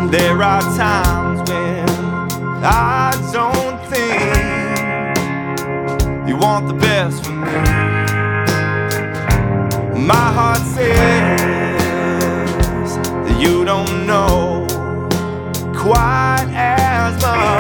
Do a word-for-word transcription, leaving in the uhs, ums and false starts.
There are times when I don't think you want the best for me. My heart says that you don't know quite as much